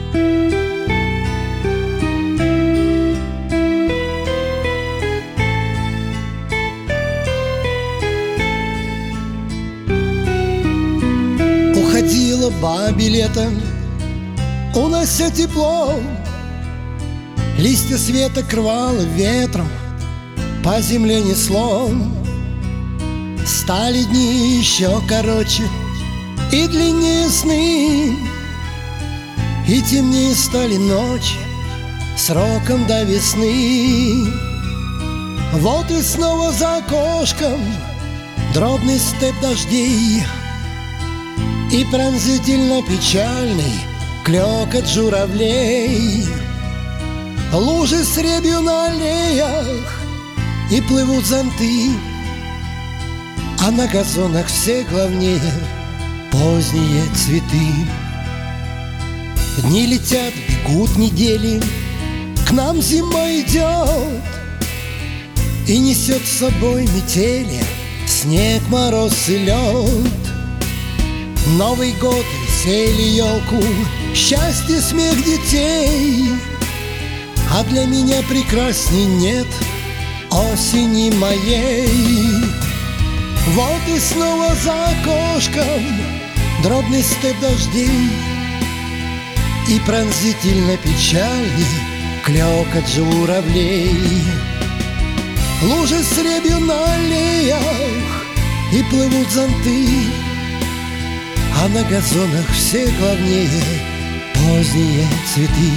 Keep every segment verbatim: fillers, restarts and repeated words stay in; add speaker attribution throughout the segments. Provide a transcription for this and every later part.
Speaker 1: Уходила бабе летом, унося тепло. Листья света рвало ветром, по земле несло. Стали дни еще короче и длиннее сны, и темнее стали ночи сроком до весны. Вот и снова за окошком дробный степ дождей и пронзительно печальный клёкот журавлей. Лужи с рябью на аллеях и плывут зонты, а на газонах все главнее поздние цветы. Дни летят, бегут недели, к нам зима идет и несет с собой метели, снег, мороз и лед. Новый год, веселье, елку, счастье, смех детей, а для меня прекрасней нет осени моей. Вот и снова за окошком дробный степ дождей и пронзительно печальный клёкот журавлей. Лужи с рябью на аллеях и плывут зонты, а на газонах все главнее поздние цветы.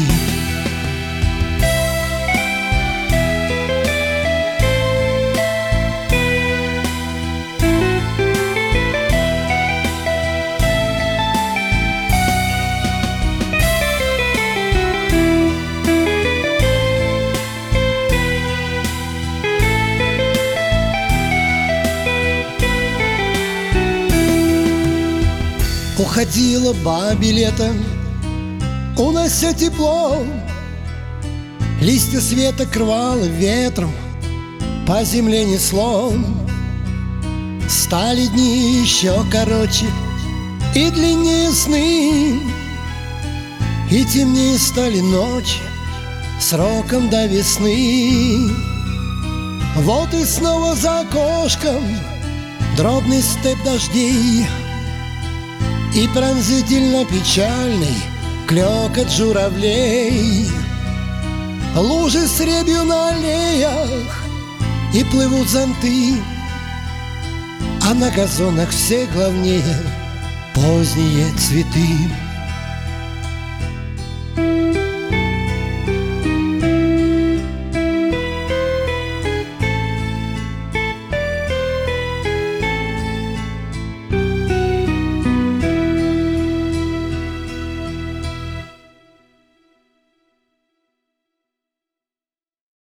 Speaker 1: Уходила бабе летом, унося тепло. Листья света рвало ветром, по земле несло. Стали дни еще короче и длиннее сны, и темнее стали ночи сроком до весны. Вот и снова за окошком дробный степ дождей и пронзительно печальный клёкот журавлей. Лужи с рябью на аллеях и плывут зонты, а на газонах все главнее поздние цветы.